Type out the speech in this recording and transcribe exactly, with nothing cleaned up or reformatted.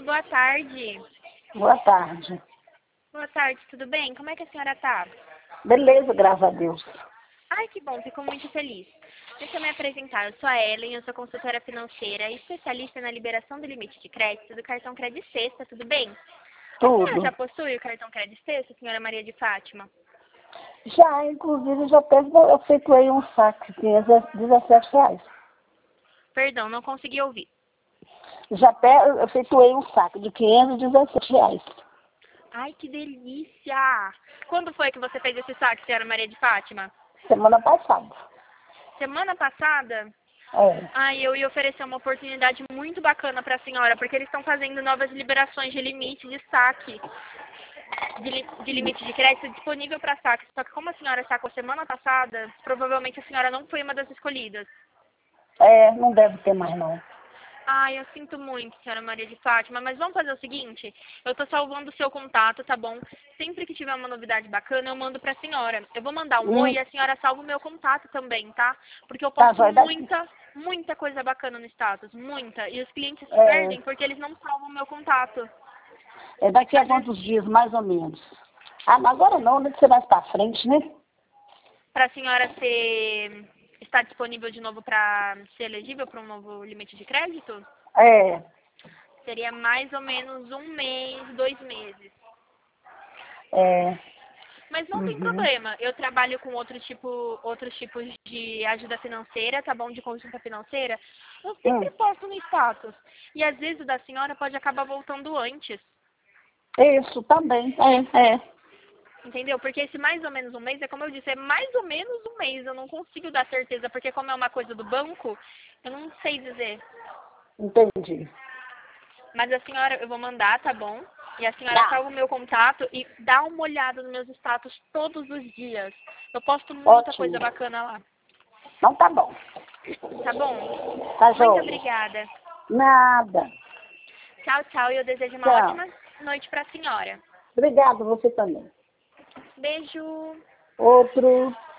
boa tarde. Boa tarde. Boa tarde, tudo bem? Como é que a senhora tá? Beleza, graças a Deus. Ai, que bom, fico muito feliz. Deixa eu me apresentar, eu sou a Ellen, eu sou consultora financeira e especialista na liberação do limite de crédito do cartão Crédito Sexta, tudo bem? A senhora já Tudo. possui o cartão Crédito Sexta, senhora Maria de Fátima? Já, inclusive, já até efetuei um saque, tinha dezessete reais. Perdão, não consegui ouvir. Já até efetuei um saque de quinhentos e dezessete reais. Ai, que delícia! Quando foi que você fez esse saque, senhora Maria de Fátima? Semana passada. Semana passada? É. Ai, eu ia oferecer uma oportunidade muito bacana para a senhora, porque eles estão fazendo novas liberações de limite de saque, de, li, de limite de crédito disponível para saque. Só que como a senhora sacou semana passada, provavelmente a senhora não foi uma das escolhidas. É, não deve ter mais não. Ai, eu sinto muito, senhora Maria de Fátima, mas vamos fazer o seguinte, eu tô salvando o seu contato, tá bom? Sempre que tiver uma novidade bacana, eu mando pra senhora. Eu vou mandar um oi Hum, e a senhora salva o meu contato também, tá? Porque eu tá, posto vai dar. muita, muita coisa bacana no status, muita. E os clientes se É, perdem porque eles não salvam o meu contato. é daqui a Às vezes, quantos dias, mais ou menos? Ah, mas agora não, né? Você mais pra frente, né? pra senhora ser, estar disponível de novo pra ser elegível para um novo limite de crédito, É. seria mais ou menos um mês, dois meses. É. Mas não tem Uhum. problema. Eu trabalho com outro tipo, outros tipos de ajuda financeira, tá bom? De consulta financeira. Eu sempre Hum. posto no status. E às vezes o da senhora pode acabar voltando antes. Isso, também. É, é. Entendeu? Porque esse mais ou menos um mês, é como eu disse, é mais ou menos um mês. Eu não consigo dar certeza, porque como é uma coisa do banco, eu não sei dizer. Entendi. Mas a senhora, eu vou mandar, tá bom? E a senhora Tá. salva o meu contato e dá uma olhada nos meus status todos os dias. Eu posto muita coisa Ótimo. bacana lá. Então tá bom. Tá bom? Tá Muito joia. obrigada. Nada. Tchau, tchau. E eu desejo uma Tchau. ótima noite para a senhora. Obrigada, você também. Beijo. Outro.